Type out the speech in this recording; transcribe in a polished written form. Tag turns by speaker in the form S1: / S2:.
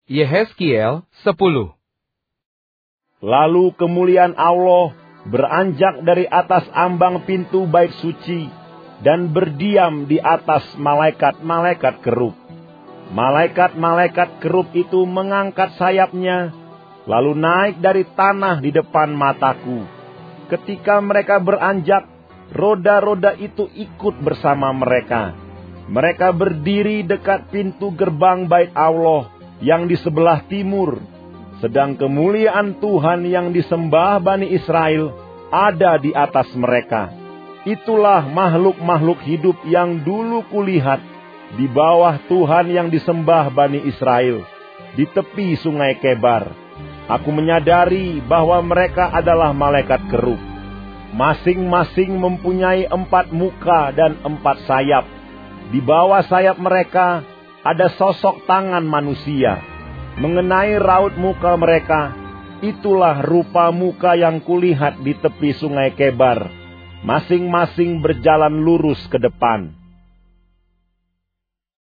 S1: Yehezkiel 10.
S2: Lalu kemuliaan Allah beranjak dari atas ambang pintu bait suci dan berdiam di atas malaikat-malaikat kerub. Malaikat-malaikat kerub itu mengangkat sayapnya, lalu naik dari tanah di depan mataku. Ketika mereka beranjak, roda-roda itu ikut bersama mereka. Mereka berdiri dekat pintu gerbang bait Allah yang di sebelah timur, sedang kemuliaan Tuhan yang disembah Bani Israel ada di atas mereka. Itulah makhluk-makhluk hidup yang dulu kulihat di bawah Tuhan yang disembah Bani Israel, di tepi sungai Kebar. Aku menyadari bahwa mereka adalah malaikat kerub. Masing-masing mempunyai 4 muka dan 4 sayap. Di bawah sayap mereka ada sosok tangan manusia. Mengenai raut muka mereka, itulah rupa muka yang kulihat di tepi sungai Kebar. Masing-masing berjalan lurus ke depan.